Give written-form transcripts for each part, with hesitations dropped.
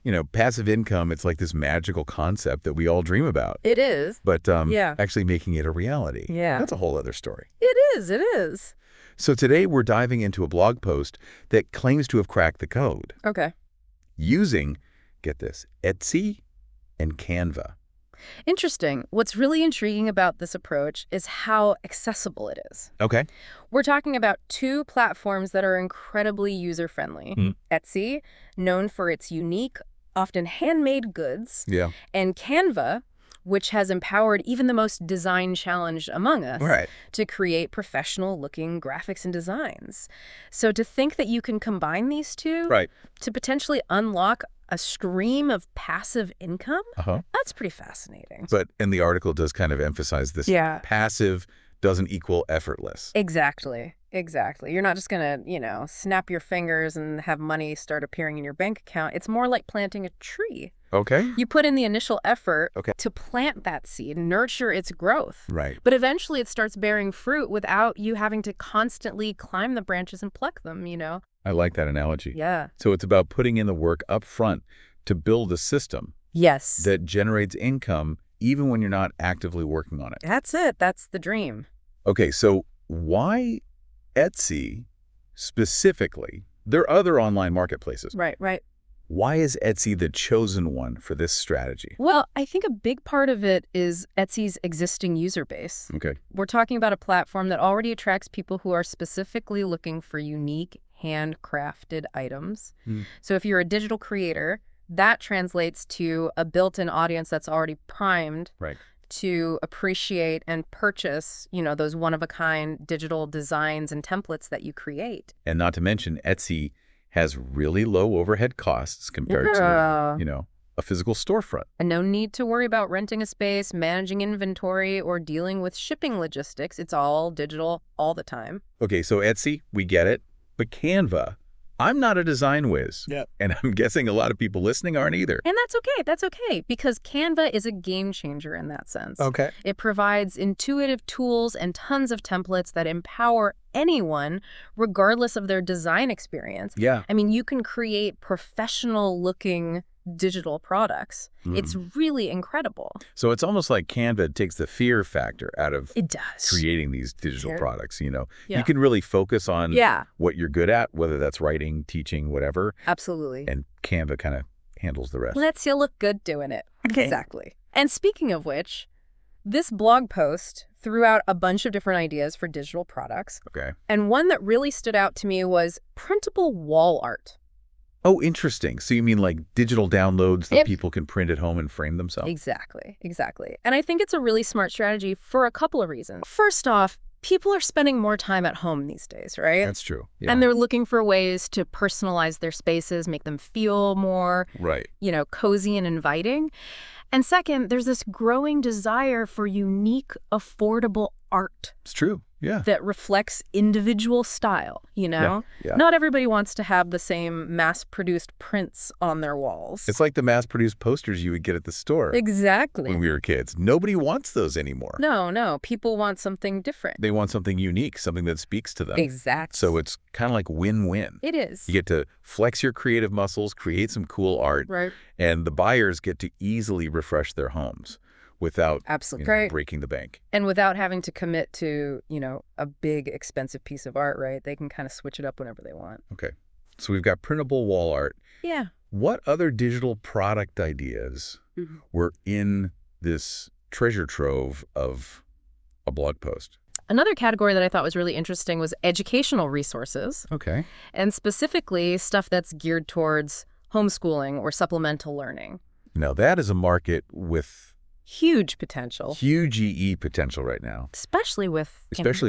passive income, it's like this magical concept that we all dream about. It is. But Yeah. actually making it a reality, Yeah. that's a whole other story. It is. It is. So today we're diving into a blog post that claims to have cracked the code Okay. using, get this, Etsy and Canva. Interesting. What's really intriguing about this approach is how accessible it is. Okay. We're talking about two platforms that are incredibly user-friendly. Etsy, known for its unique, often handmade goods, Yeah. and Canva, which has empowered even the most design-challenged among us Right. to create professional-looking graphics and designs. So to think that you can combine these two Right. to potentially unlock a stream of passive income, Uh-huh. that's pretty fascinating. And the article does kind of emphasize this. Yeah. Passive doesn't equal effortless. Exactly. Exactly. You're not just going to, snap your fingers and have money start appearing in your bank account. It's more like planting a tree. Okay. You put in the initial effort Okay. to plant that seed, nurture its growth. Right. But eventually it starts bearing fruit without you having to constantly climb the branches and pluck them. I like that analogy. Yeah. So it's about putting in the work up front to build a system Yes. that generates income even when you're not actively working on it. That's it. That's the dream. Okay, so why Etsy specifically? There are other online marketplaces. Right, right. Why is Etsy the chosen one for this strategy? Well, I think a big part of it is Etsy's existing user base. Okay. We're talking about a platform that already attracts people who are specifically looking for unique, handcrafted items. So if you're a digital creator, that translates to a built-in audience that's already primed Right. to appreciate and purchase, those one-of-a-kind digital designs and templates that you create. And not to mention, Etsy has really low overhead costs compared to, a physical storefront. And no need to worry about renting a space, managing inventory, or dealing with shipping logistics. It's all digital all the time. Okay, so Etsy, we get it. But Canva, I'm not a design whiz. Yep. And I'm guessing a lot of people listening aren't either. And that's okay. That's okay. Because Canva is a game changer in that sense. Okay. It provides intuitive tools and tons of templates that empower anyone, regardless of their design experience. Yeah. I mean, you can create professional-looking digital products. It's really incredible. So it's almost like Canva takes the fear factor out of It does. creating these digital Sure. products. Yeah. You can really focus on Yeah, what you're good at, whether that's writing, teaching, whatever, absolutely. and Canva kind of handles the rest. Lets you look good doing it. Okay. Exactly. And speaking of which, this blog post threw out a bunch of different ideas for digital products. Okay. And one that really stood out to me was printable wall art. Oh, interesting. So you mean like digital downloads that Yep. people can print at home and frame themselves? Exactly. Exactly. And I think it's a really smart strategy for a couple of reasons. First off, people are spending more time at home these days, right? That's true. Yeah. And they're looking for ways to personalize their spaces, make them feel more, right. cozy and inviting. And second, there's this growing desire for unique, affordable art It's true. Yeah. that reflects individual style, Yeah. Not everybody wants to have the same mass-produced prints on their walls. It's like the mass-produced posters you would get at the store Exactly. when we were kids. Nobody wants those anymore. No. People want something different. They want something unique, something that speaks to them. Exactly. So it's kind of like win-win. It is. You get to flex your creative muscles, create some cool art, Right. and the buyers get to easily refresh their homes without Absolutely. Right. breaking the bank. And without having to commit to, a big, expensive piece of art, right? They can kind of switch it up whenever they want. Okay. So we've got printable wall art. Yeah. What other digital product ideas were in this treasure trove of a blog post? Another category that I thought was really interesting was educational resources, Okay. and specifically stuff that's geared towards homeschooling or supplemental learning. Now that is a market with Huge potential, huge EE potential right now, especially with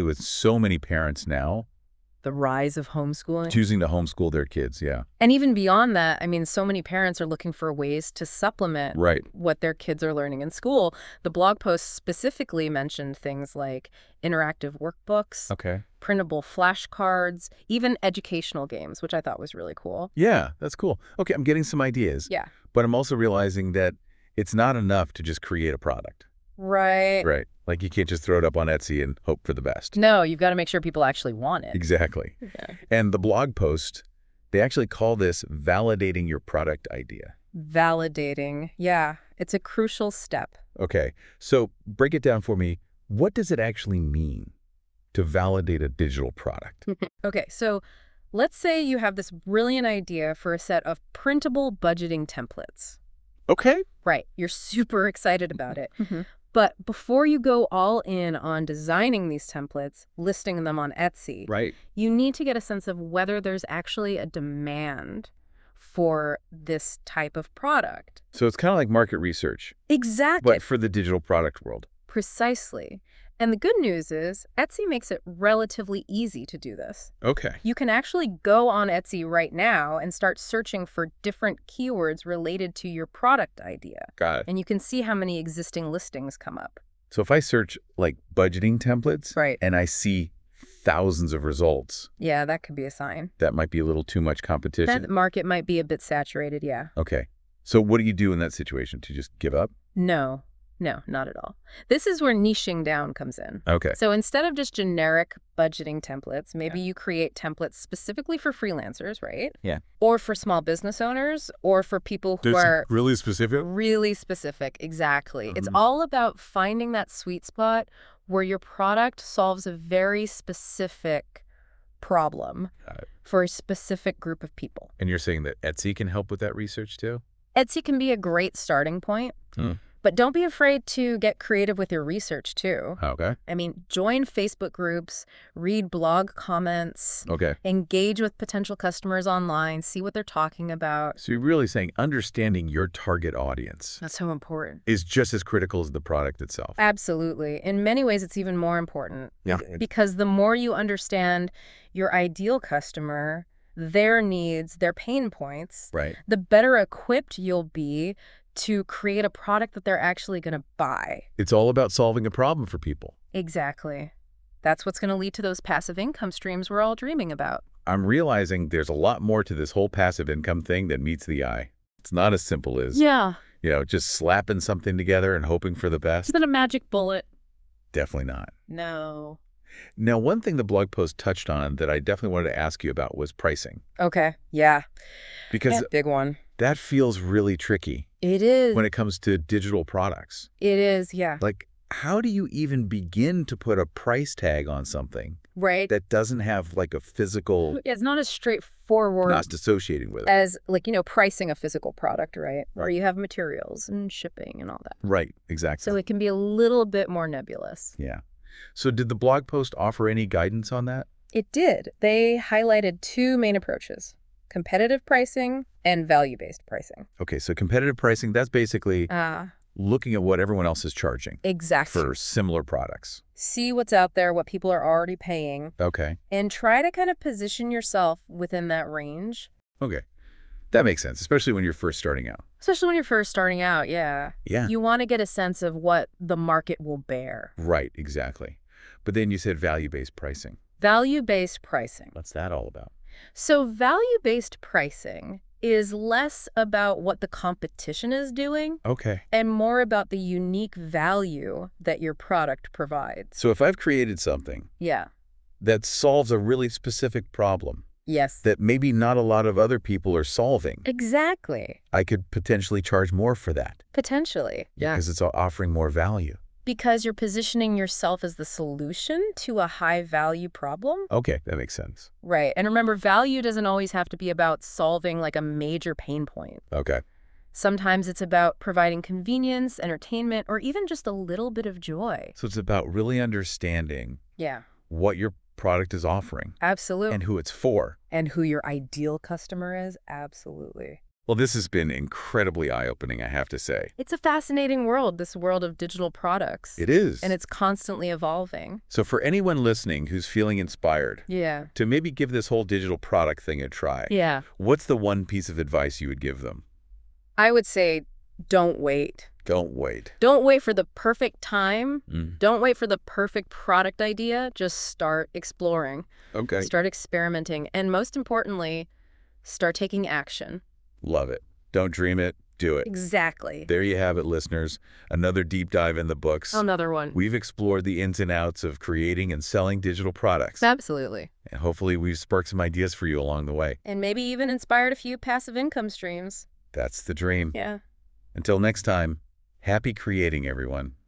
so many parents now the rise of homeschooling. choosing to homeschool their kids. Yeah. And even beyond that, I mean, so many parents are looking for ways to supplement Right. what their kids are learning in school. The blog post specifically mentioned things like interactive workbooks, Okay. printable flashcards, even educational games, which I thought was really cool. Yeah, that's cool. Okay, I'm getting some ideas. Yeah. But I'm also realizing that it's not enough to just create a product. Right. Right. Like you can't just throw it up on Etsy and hope for the best. No, you've got to make sure people actually want it. Exactly. Yeah. And the blog post, they actually call this validating your product idea. Validating. Yeah, it's a crucial step. Okay, so break it down for me. What does it actually mean to validate a digital product? Okay, so let's say you have this brilliant idea for a set of printable budgeting templates. Okay. Right, you're super excited about it. But before you go all in on designing these templates, listing them on Etsy, Right. you need to get a sense of whether there's actually a demand for this type of product. So it's kind of like market research, Exactly. but for the digital product world. Precisely. And the good news is Etsy makes it relatively easy to do this. Okay. You can actually go on Etsy right now and start searching for different keywords related to your product idea. Got it. And you can see how many existing listings come up. So if I search like budgeting templates Right. and I see thousands of results, Yeah, that could be a sign. that might be a little too much competition. That market might be a bit saturated, yeah. Okay. So what do you do in that situation? To just give up? No, not at all. This is where niching down comes in. Okay. So instead of just generic budgeting templates, maybe you create templates specifically for freelancers, right? Yeah. Or for small business owners, or for people who are really specific? really specific. Exactly. It's all about finding that sweet spot where your product solves a very specific problem for a specific group of people. And you're saying that Etsy can help with that research too? Etsy can be a great starting point. But don't be afraid to get creative with your research, too. Okay. I mean, join Facebook groups, read blog comments, Okay. engage with potential customers online, see what they're talking about. So you're really saying understanding your target audience That's so important. is just as critical as the product itself. Absolutely. In many ways, it's even more important. Yeah. Because the more you understand your ideal customer, their needs, their pain points, Right. the better equipped you'll be to create a product that they're actually going to buy. It's all about solving a problem for people. Exactly. That's what's going to lead to those passive income streams we're all dreaming about. I'm realizing there's a lot more to this whole passive income thing that meets the eye. It's not as simple as, just slapping something together and hoping for the best. It's not a magic bullet. Definitely not. No. Now, one thing the blog post touched on that I definitely wanted to ask you about was pricing. Okay. Yeah. Because Big one. that feels really tricky It is. when it comes to digital products. It is, yeah. Like, how do you even begin to put a price tag on something Right. that doesn't have like a physical Yeah, it's not as straightforward cost associated with it? as, pricing a physical product, right? Where you have materials and shipping and all that. Right, exactly. So it can be a little bit more nebulous. Yeah. So did the blog post offer any guidance on that? It did. They highlighted two main approaches: competitive pricing and value-based pricing. Okay, so competitive pricing, that's basically looking at what everyone else is charging Exactly. for similar products. See what's out there, what people are already paying, Okay. and try to kind of position yourself within that range. Okay. That makes sense, especially when you're first starting out. Especially when you're first starting out, yeah. Yeah. You want to get a sense of what the market will bear. Right, exactly. But then you said value-based pricing. Value-based pricing. What's that all about? So value-based pricing is less about what the competition is doing Okay. and more about the unique value that your product provides. So if I've created something Yeah. that solves a really specific problem Yes. that maybe not a lot of other people are solving, Exactly. I could potentially charge more for that. Potentially. Yeah. Because it's offering more value. Because you're positioning yourself as the solution to a high-value problem. Okay, that makes sense. Right. And remember, value doesn't always have to be about solving like a major pain point. Okay. Sometimes it's about providing convenience, entertainment, or even just a little bit of joy. So it's about really understanding Yeah. what your product is offering Absolutely. and who it's for. And who your ideal customer is? Absolutely. Well, this has been incredibly eye-opening, I have to say. It's a fascinating world, this world of digital products. It is. And it's constantly evolving. So for anyone listening who's feeling inspired Yeah. to maybe give this whole digital product thing a try, Yeah. what's the one piece of advice you would give them? I would say don't wait. Don't wait. Don't wait for the perfect time. Mm. Don't wait for the perfect product idea. Just start exploring. Okay. Start experimenting. And most importantly, start taking action. Love it. Don't dream it. Do it. Exactly. There you have it, listeners. Another deep dive in the books. Another one. We've explored the ins and outs of creating and selling digital products. Absolutely. And hopefully we've sparked some ideas for you along the way. And maybe even inspired a few passive income streams. That's the dream. Yeah. Until next time, happy creating, everyone.